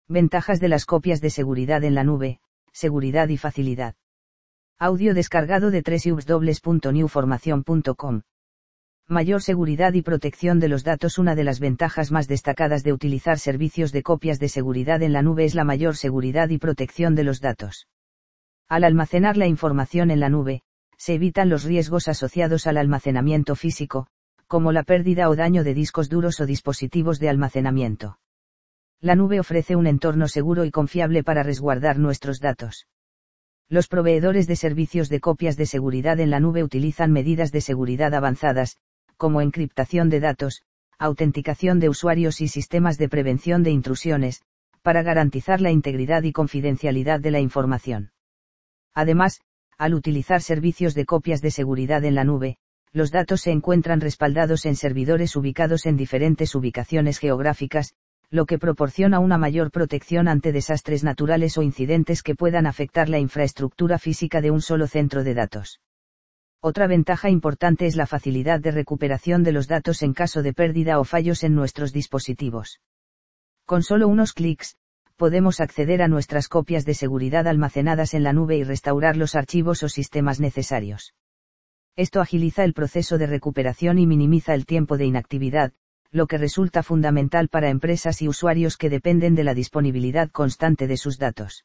Ventajas de las copias de seguridad en la nube, seguridad y facilidad. Audio descargado de www.newformacion.com. Mayor seguridad y protección de los datos. Una de las ventajas más destacadas de utilizar servicios de copias de seguridad en la nube es la mayor seguridad y protección de los datos. Al almacenar la información en la nube, se evitan los riesgos asociados al almacenamiento físico, como la pérdida o daño de discos duros o dispositivos de almacenamiento. La nube ofrece un entorno seguro y confiable para resguardar nuestros datos. Los proveedores de servicios de copias de seguridad en la nube utilizan medidas de seguridad avanzadas, como encriptación de datos, autenticación de usuarios y sistemas de prevención de intrusiones, para garantizar la integridad y confidencialidad de la información. Además, al utilizar servicios de copias de seguridad en la nube, los datos se encuentran respaldados en servidores ubicados en diferentes ubicaciones geográficas, lo que proporciona una mayor protección ante desastres naturales o incidentes que puedan afectar la infraestructura física de un solo centro de datos. Otra ventaja importante es la facilidad de recuperación de los datos en caso de pérdida o fallos en nuestros dispositivos. Con solo unos clics, podemos acceder a nuestras copias de seguridad almacenadas en la nube y restaurar los archivos o sistemas necesarios. Esto agiliza el proceso de recuperación y minimiza el tiempo de inactividad, lo que resulta fundamental para empresas y usuarios que dependen de la disponibilidad constante de sus datos.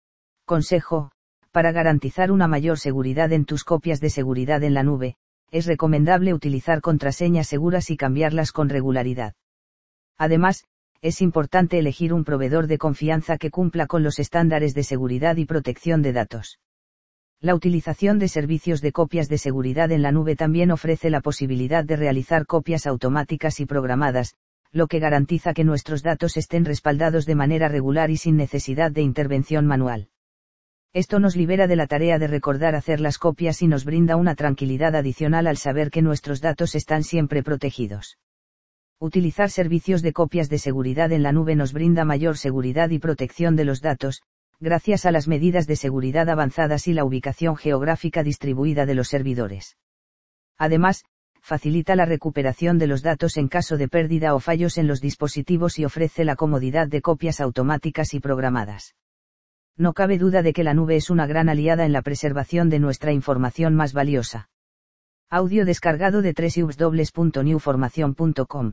Consejo: para garantizar una mayor seguridad en tus copias de seguridad en la nube, es recomendable utilizar contraseñas seguras y cambiarlas con regularidad. Además, es importante elegir un proveedor de confianza que cumpla con los estándares de seguridad y protección de datos. La utilización de servicios de copias de seguridad en la nube también ofrece la posibilidad de realizar copias automáticas y programadas, lo que garantiza que nuestros datos estén respaldados de manera regular y sin necesidad de intervención manual. Esto nos libera de la tarea de recordar hacer las copias y nos brinda una tranquilidad adicional al saber que nuestros datos están siempre protegidos. Utilizar servicios de copias de seguridad en la nube nos brinda mayor seguridad y protección de los datos, gracias a las medidas de seguridad avanzadas y la ubicación geográfica distribuida de los servidores. Además, facilita la recuperación de los datos en caso de pérdida o fallos en los dispositivos y ofrece la comodidad de copias automáticas y programadas. No cabe duda de que la nube es una gran aliada en la preservación de nuestra información más valiosa. Audio descargado de www.newformacion.com.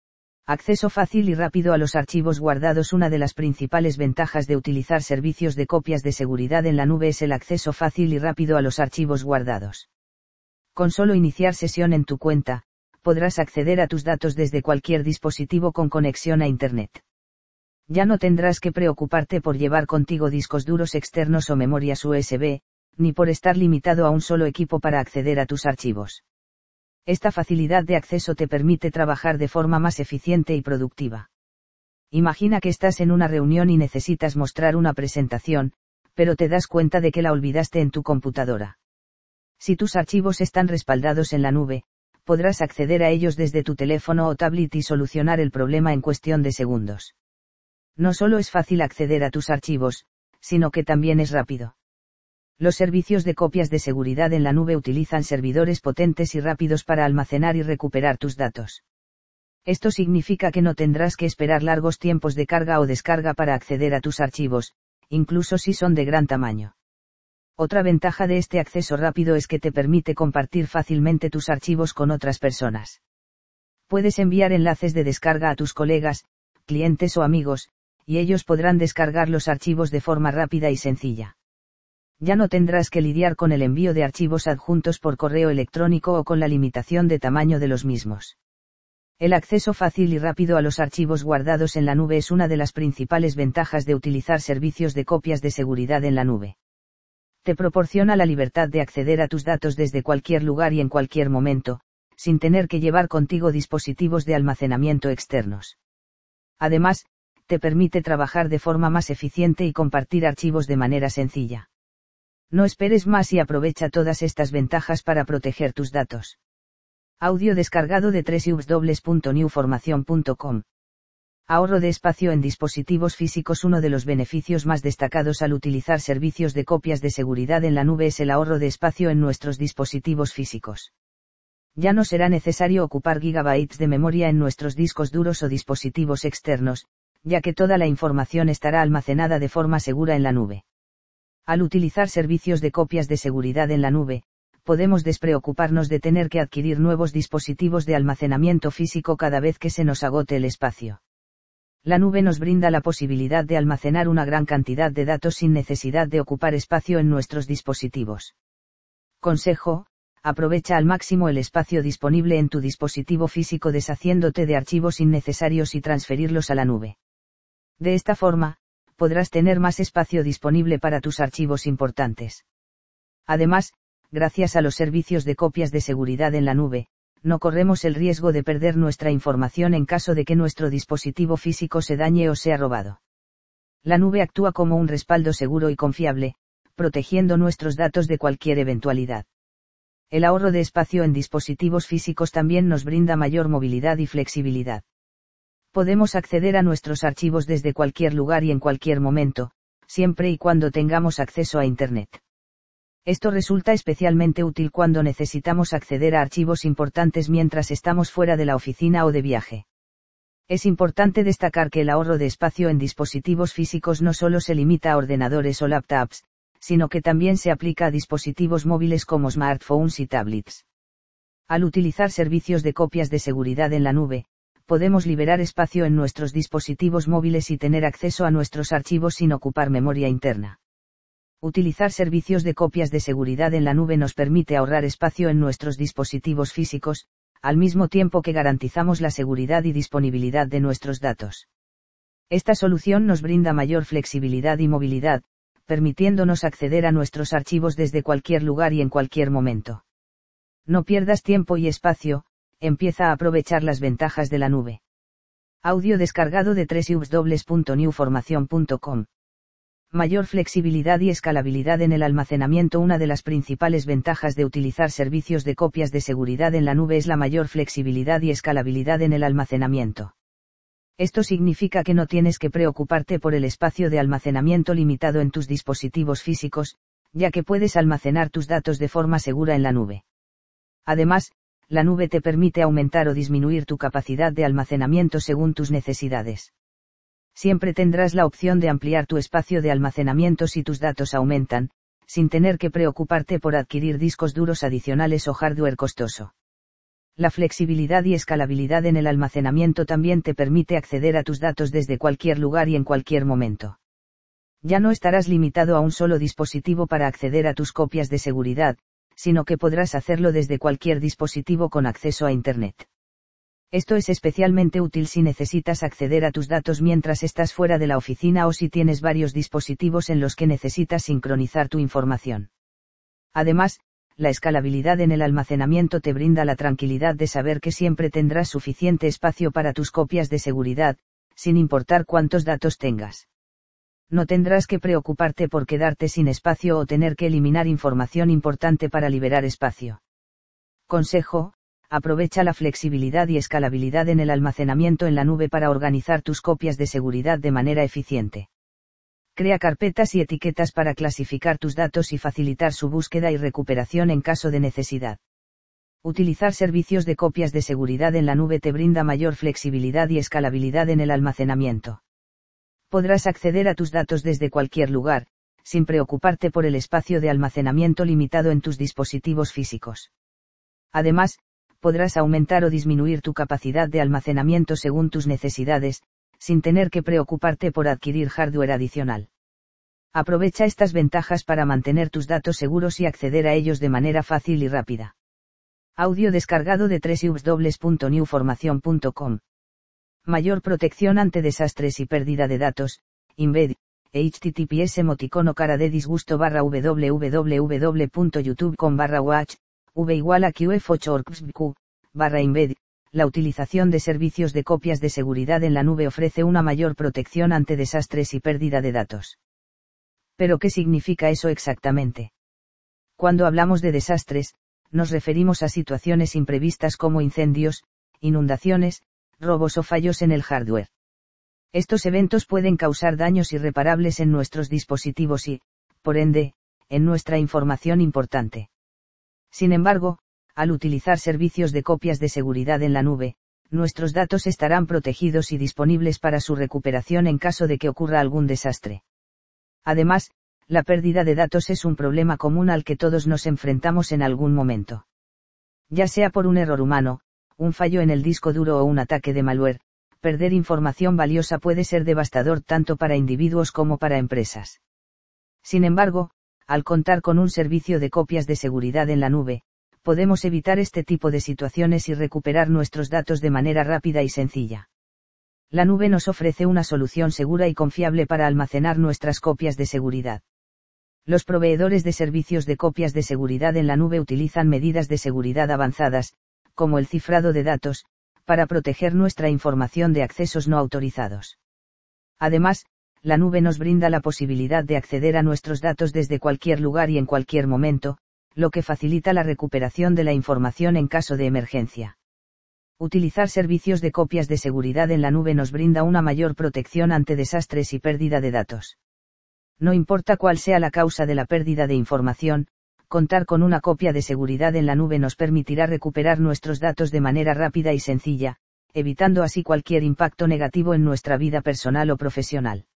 Acceso fácil y rápido a los archivos guardados. Una de las principales ventajas de utilizar servicios de copias de seguridad en la nube es el acceso fácil y rápido a los archivos guardados. Con solo iniciar sesión en tu cuenta, podrás acceder a tus datos desde cualquier dispositivo con conexión a Internet. Ya no tendrás que preocuparte por llevar contigo discos duros externos o memorias USB, ni por estar limitado a un solo equipo para acceder a tus archivos. Esta facilidad de acceso te permite trabajar de forma más eficiente y productiva. Imagina que estás en una reunión y necesitas mostrar una presentación, pero te das cuenta de que la olvidaste en tu computadora. Si tus archivos están respaldados en la nube, podrás acceder a ellos desde tu teléfono o tablet y solucionar el problema en cuestión de segundos. No solo es fácil acceder a tus archivos, sino que también es rápido. Los servicios de copias de seguridad en la nube utilizan servidores potentes y rápidos para almacenar y recuperar tus datos. Esto significa que no tendrás que esperar largos tiempos de carga o descarga para acceder a tus archivos, incluso si son de gran tamaño. Otra ventaja de este acceso rápido es que te permite compartir fácilmente tus archivos con otras personas. Puedes enviar enlaces de descarga a tus colegas, clientes o amigos, y ellos podrán descargar los archivos de forma rápida y sencilla. Ya no tendrás que lidiar con el envío de archivos adjuntos por correo electrónico o con la limitación de tamaño de los mismos. El acceso fácil y rápido a los archivos guardados en la nube es una de las principales ventajas de utilizar servicios de copias de seguridad en la nube. Te proporciona la libertad de acceder a tus datos desde cualquier lugar y en cualquier momento, sin tener que llevar contigo dispositivos de almacenamiento externos. Además, te permite trabajar de forma más eficiente y compartir archivos de manera sencilla. No esperes más y aprovecha todas estas ventajas para proteger tus datos. Audio descargado de www.newformacion.com. Ahorro de espacio en dispositivos físicos. Uno de los beneficios más destacados al utilizar servicios de copias de seguridad en la nube es el ahorro de espacio en nuestros dispositivos físicos. Ya no será necesario ocupar gigabytes de memoria en nuestros discos duros o dispositivos externos, ya que toda la información estará almacenada de forma segura en la nube. Al utilizar servicios de copias de seguridad en la nube, podemos despreocuparnos de tener que adquirir nuevos dispositivos de almacenamiento físico cada vez que se nos agote el espacio. La nube nos brinda la posibilidad de almacenar una gran cantidad de datos sin necesidad de ocupar espacio en nuestros dispositivos. Consejo: aprovecha al máximo el espacio disponible en tu dispositivo físico deshaciéndote de archivos innecesarios y transferirlos a la nube. De esta forma, podrás tener más espacio disponible para tus archivos importantes. Además, gracias a los servicios de copias de seguridad en la nube, no corremos el riesgo de perder nuestra información en caso de que nuestro dispositivo físico se dañe o sea robado. La nube actúa como un respaldo seguro y confiable, protegiendo nuestros datos de cualquier eventualidad. El ahorro de espacio en dispositivos físicos también nos brinda mayor movilidad y flexibilidad. Podemos acceder a nuestros archivos desde cualquier lugar y en cualquier momento, siempre y cuando tengamos acceso a Internet. Esto resulta especialmente útil cuando necesitamos acceder a archivos importantes mientras estamos fuera de la oficina o de viaje. Es importante destacar que el ahorro de espacio en dispositivos físicos no solo se limita a ordenadores o laptops, sino que también se aplica a dispositivos móviles como smartphones y tablets. Al utilizar servicios de copias de seguridad en la nube, podemos liberar espacio en nuestros dispositivos móviles y tener acceso a nuestros archivos sin ocupar memoria interna. Utilizar servicios de copias de seguridad en la nube nos permite ahorrar espacio en nuestros dispositivos físicos, al mismo tiempo que garantizamos la seguridad y disponibilidad de nuestros datos. Esta solución nos brinda mayor flexibilidad y movilidad, permitiéndonos acceder a nuestros archivos desde cualquier lugar y en cualquier momento. No pierdas tiempo y espacio, empieza a aprovechar las ventajas de la nube. Audio descargado de www.newformation.com. Mayor flexibilidad y escalabilidad en el almacenamiento. Una de las principales ventajas de utilizar servicios de copias de seguridad en la nube es la mayor flexibilidad y escalabilidad en el almacenamiento. Esto significa que no tienes que preocuparte por el espacio de almacenamiento limitado en tus dispositivos físicos, ya que puedes almacenar tus datos de forma segura en la nube. Además, la nube te permite aumentar o disminuir tu capacidad de almacenamiento según tus necesidades. Siempre tendrás la opción de ampliar tu espacio de almacenamiento si tus datos aumentan, sin tener que preocuparte por adquirir discos duros adicionales o hardware costoso. La flexibilidad y escalabilidad en el almacenamiento también te permite acceder a tus datos desde cualquier lugar y en cualquier momento. Ya no estarás limitado a un solo dispositivo para acceder a tus copias de seguridad, sino que podrás hacerlo desde cualquier dispositivo con acceso a Internet. Esto es especialmente útil si necesitas acceder a tus datos mientras estás fuera de la oficina o si tienes varios dispositivos en los que necesitas sincronizar tu información. Además, la escalabilidad en el almacenamiento te brinda la tranquilidad de saber que siempre tendrás suficiente espacio para tus copias de seguridad, sin importar cuántos datos tengas. No tendrás que preocuparte por quedarte sin espacio o tener que eliminar información importante para liberar espacio. Consejo: aprovecha la flexibilidad y escalabilidad en el almacenamiento en la nube para organizar tus copias de seguridad de manera eficiente. Crea carpetas y etiquetas para clasificar tus datos y facilitar su búsqueda y recuperación en caso de necesidad. Utilizar servicios de copias de seguridad en la nube te brinda mayor flexibilidad y escalabilidad en el almacenamiento. Podrás acceder a tus datos desde cualquier lugar, sin preocuparte por el espacio de almacenamiento limitado en tus dispositivos físicos. Además, podrás aumentar o disminuir tu capacidad de almacenamiento según tus necesidades, sin tener que preocuparte por adquirir hardware adicional. Aprovecha estas ventajas para mantener tus datos seguros y acceder a ellos de manera fácil y rápida. Audio descargado de www.newformation.com. Mayor protección ante desastres y pérdida de datos, embed, https emoticono cara de disgusto www.youtube.com/watch, v=qf8orgsq/embed. La utilización de servicios de copias de seguridad en la nube ofrece una mayor protección ante desastres y pérdida de datos. ¿Pero qué significa eso exactamente? Cuando hablamos de desastres, nos referimos a situaciones imprevistas como incendios, inundaciones, robos o fallos en el hardware. Estos eventos pueden causar daños irreparables en nuestros dispositivos y, por ende, en nuestra información importante. Sin embargo, al utilizar servicios de copias de seguridad en la nube, nuestros datos estarán protegidos y disponibles para su recuperación en caso de que ocurra algún desastre. Además, la pérdida de datos es un problema común al que todos nos enfrentamos en algún momento. Ya sea por un error humano, un fallo en el disco duro o un ataque de malware, perder información valiosa puede ser devastador tanto para individuos como para empresas. Sin embargo, al contar con un servicio de copias de seguridad en la nube, podemos evitar este tipo de situaciones y recuperar nuestros datos de manera rápida y sencilla. La nube nos ofrece una solución segura y confiable para almacenar nuestras copias de seguridad. Los proveedores de servicios de copias de seguridad en la nube utilizan medidas de seguridad avanzadas, como el cifrado de datos, para proteger nuestra información de accesos no autorizados. Además, la nube nos brinda la posibilidad de acceder a nuestros datos desde cualquier lugar y en cualquier momento, lo que facilita la recuperación de la información en caso de emergencia. Utilizar servicios de copias de seguridad en la nube nos brinda una mayor protección ante desastres y pérdida de datos. No importa cuál sea la causa de la pérdida de información, contar con una copia de seguridad en la nube nos permitirá recuperar nuestros datos de manera rápida y sencilla, evitando así cualquier impacto negativo en nuestra vida personal o profesional.